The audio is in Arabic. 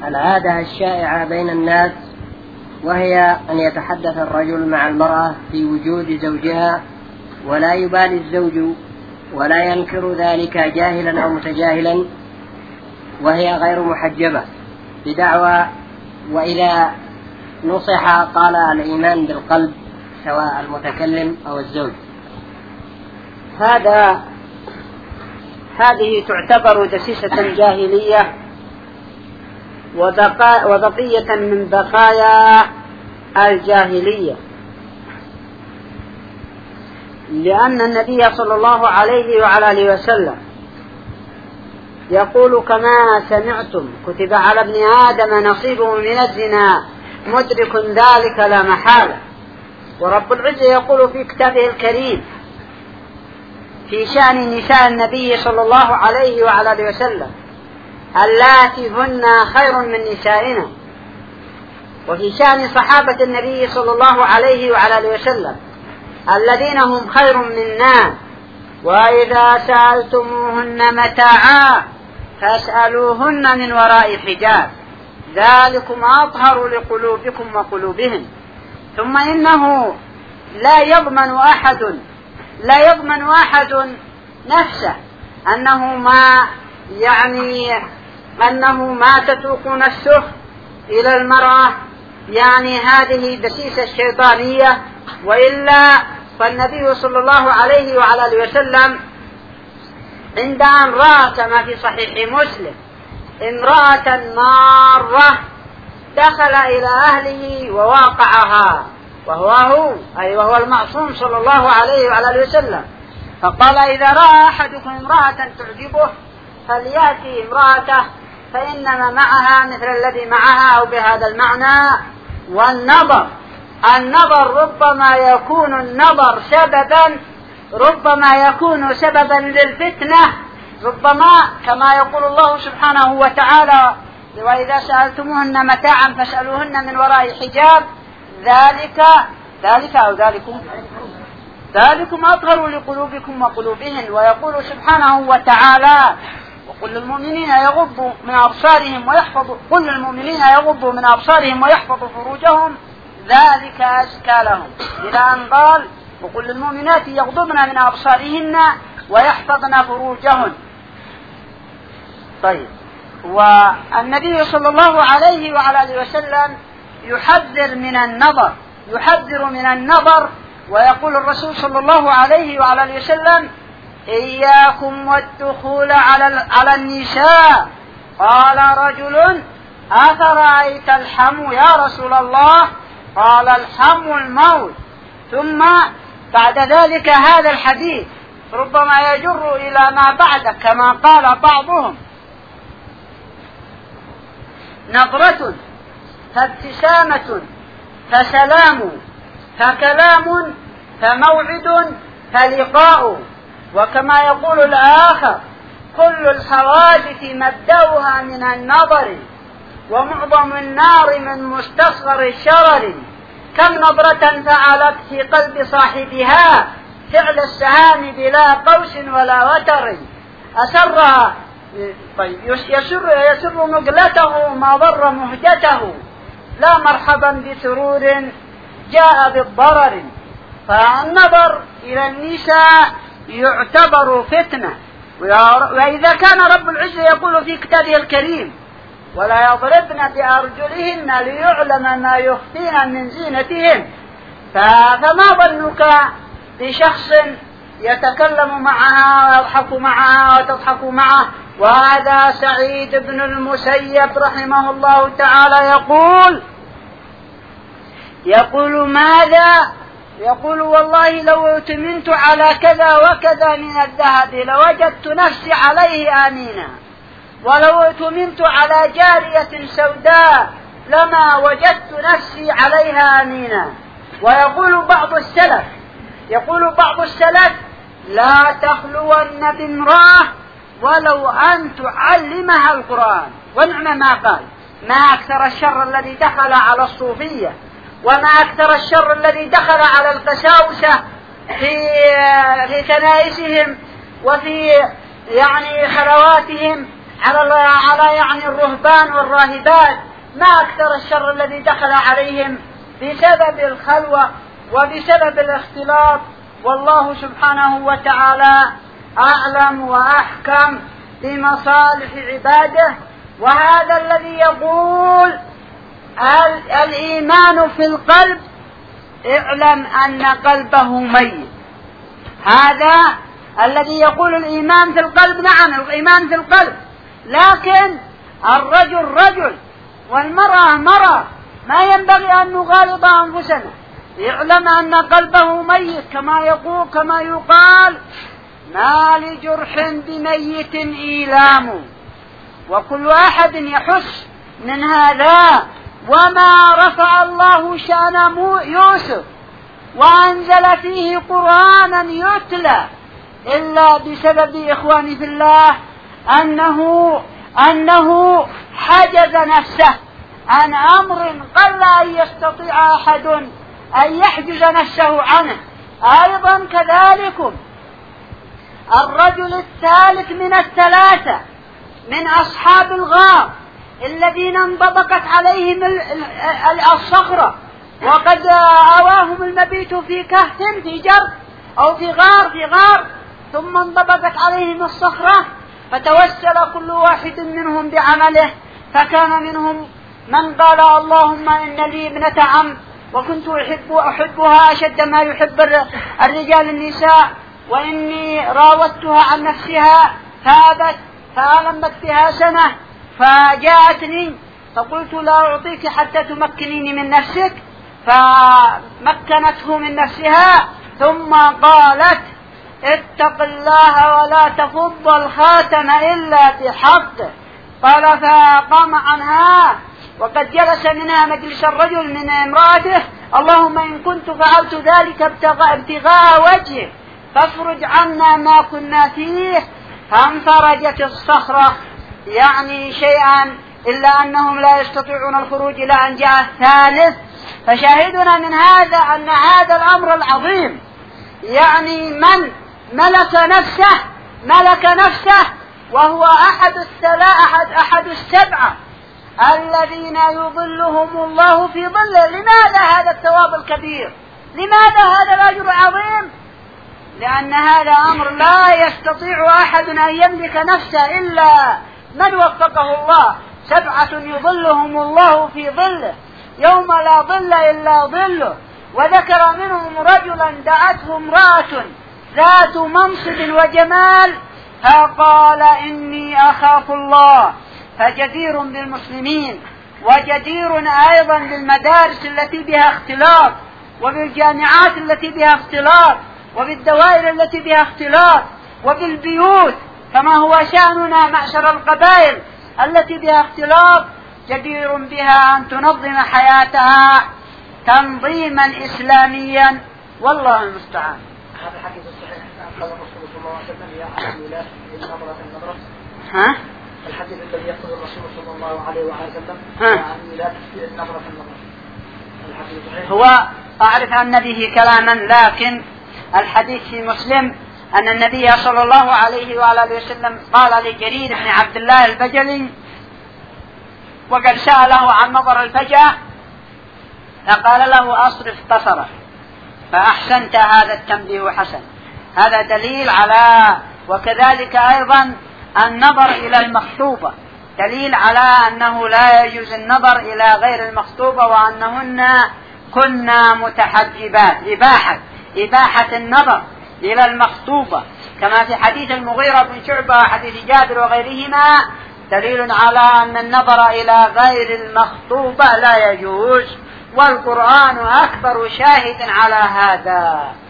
العادة الشائعة بين الناس، وهي أن يتحدث الرجل مع المرأة في وجود زوجها ولا يبالي الزوج ولا ينكر ذلك جاهلا أو متجاهلا، وهي غير محجبة بدعوى وإذا نصح قال الإيمان بالقلب سواء المتكلم أو الزوج. هذه تعتبر دسيسة جاهلية وبقية من بقايا الجاهلية، لأن النبي صلى الله عليه وعلى آله وسلم يقول كما سمعتم كتب على ابن آدم نصيبه من الزنا مدرك ذلك لا محالة. ورب العزة يقول في كتابه الكريم في شأن نساء النبي صلى الله عليه وعلى آله وسلم اللاتي هن خير من نسائنا، وفي شأن صحابة النبي صلى الله عليه وعلى آله وسلم الذين هم خير منا، وإذا سألتموهن متاعا فاسألوهن من وراء حجاب ذلكم أطهر لقلوبكم وقلوبهم. ثم إنه لا يضمن أحد نفسه أنه ما تتوق نفسه إلى المرأة، يعني هذه دسيسة شيطانية، وإلا فالنبي صلى الله عليه وعلى آله وسلم عند أن رأى كما في صحيح مسلم امرأة مارة دخل إلى أهله وواقعها وهو المعصوم صلى الله عليه وعلى آله وسلم، فقال إذا رأى أحدكم امرأة تعجبه فليأتي امرأته فإنما معها مثل الذي معها أو بهذا المعنى. والنظر ربما يكون سببا للفتنة، ربما كما يقول الله سبحانه وتعالى وإذا سألتموهن متاعا فاسألوهن من وراء حجاب ذلكم أطهر لقلوبكم وقلوبهن. ويقول سبحانه وتعالى قل للمؤمنين يغضوا من أبصارهم ويحفظوا فروجهم ذلك أزكى لهم، إلى أن قال وقل للمؤمنات يغضبن من أبصارهن ويحفظن فروجهن. طيب، والنبي صلى الله عليه وعلى آله وسلم يحذر من النظر، ويقول الرسول صلى الله عليه وعلى آله وسلم إياكم والدخول على النساء. قال رجل أفرأيت الحم يا رسول الله؟ قال الحم الموت. ثم بعد ذلك هذا الحديث ربما يجر إلى ما بعده كما قال بعضهم نظرة فابتسامة فسلام فكلام فموعد فلقاء. وكما يقول الآخر كل الحوادث مبدأها من النظر ومعظم النار من مستصغر الشرر، كم نظرة فعلت في قلب صاحبها فعل السهام بلا قوس ولا وتر، أسرها يسر مقلته ما ضر مهجته، لا مرحبا بسرور جاء بالضرر. فالنظر إلى النساء يعتبر فتنة. وإذا كان رب العزة يقول في كتابه الكريم ولا يضربن بأرجلهن ليعلم ما يخفين من زينتهن، فما ظنك بشخص يتكلم معها ويضحك معها وتضحك معه؟ وهذا سعيد بن المسيب رحمه الله تعالى يقول ماذا؟ يقول والله لو اؤتمنت على كذا وكذا من الذهب لوجدت نفسي عليه آمينا، ولو اؤتمنت على جارية سوداء لما وجدت نفسي عليها آمينا. ويقول بعض السلف لا تخلون بامرأة ولو أن تعلمها القرآن. ونعم ما قال، ما أكثر الشر الذي دخل على الصوفية، وما أكثر الشر الذي دخل على القساوسة في كنائسهم وفي خلواتهم، على يعني الرهبان والراهبات، ما أكثر الشر الذي دخل عليهم بسبب الخلوة وبسبب الاختلاط. والله سبحانه وتعالى أعلم وأحكم بمصالح عباده. وهذا الذي يقول الإيمان في القلب، اعلم أن قلبه ميت. هذا الذي يقول الإيمان في القلب، نعم الإيمان في القلب، لكن الرجل رجل والمرأة مرأة، ما ينبغي أن نغالط أنفسنا. يعلم أن قلبه ميت، كما يقال ما لجرح بميت إيلام. وكل أحد يحس من هذا. وما رفع الله شأن يوسف وأنزل فيه قرآنا يتلى إلا بسبب إخواني في الله أنه حجز نفسه عن أمر قل أن يستطيع أحد أن يحجز نفسه عنه. أيضا كذلك الرجل الثالث من الثلاثة من أصحاب الغار الذين انطبقت عليهم الصخرة، وقد آواهم المبيت في كهف في جرف أو في غار ثم انطبقت عليهم الصخرة، فتوسل كل واحد منهم بعمله. فكان منهم من قال اللهم إن لي ابنة عم وكنت أحبها أشد ما يحب الرجال النساء، وإني راودتها عن نفسها فأبت فألمت بها سنة فجاءتني فقلت لا أعطيك حتى تمكنيني من نفسك، فمكنته من نفسها ثم قالت اتق الله ولا تفض الخاتم إلا بحق. قال فقام عنها وقد جلس منها مجلس الرجل من امرأته، اللهم إن كنت فعلت ذلك ابتغاء وجهه فافرج عنا ما كنا فيه. فانفرجت الصخرة يعني شيئا، إلا أنهم لا يستطيعون الخروج إلى أن جاء الثالث. فشاهدنا من هذا أن هذا الأمر العظيم يعني من ملك نفسه وهو أحد السبعة الذين يظلهم الله في ظله. لماذا هذا الثواب الكبير؟ لماذا هذا الأجر العظيم؟ لأن هذا أمر لا يستطيع أحد أن يملك نفسه إلا من وفقه الله. 7 يظلهم الله في ظله يوم لا ظل إلا ظله. وذكر منهم رجلا دعته امرأة ذات منصب وجمال فقال إني أخاف الله. فجدير بالمسلمين وجدير أيضا بالمدارس التي بها اختلاط، وبالجامعات التي بها اختلاط، وبالدوائر التي بها اختلاط، وبالبيوت كما هو شأننا معشر القبائل التي بها اختلاط، جدير بها أن تنظم حياتها تنظيما إسلاميا. والله المستعان. هذا الحديث الصحيح قال الرسول صلى الله عليه وسلم يا أهل الولاة النظرة النظرة. ها؟ الحديث الذي يقول الرسول صلى الله عليه وسلم يا أهل الولاة النظرة النظرة. الحديث صحيح. هو أعرف عن به كلاما، لكن الحديث في مسلم أن النبي صلى الله عليه وآله وسلم قال لجرير بن عبد الله البجلي وقد سأله عن نظر الفجأة فقال له أصرف بصرك فأحسنت، هذا التنبيه حسن. هذا دليل على، وكذلك أيضا النظر إلى المخطوبة دليل على أنه لا يجوز النظر إلى غير المخطوبة، وأنهن كنا متحجبات. إباحة النظر إلى المخطوبة كما في حديث المغيرة بن شعبة وحديث جابر وغيرهما دليل على أن النظر إلى غير المخطوبة لا يجوز، والقرآن أكبر شاهد على هذا.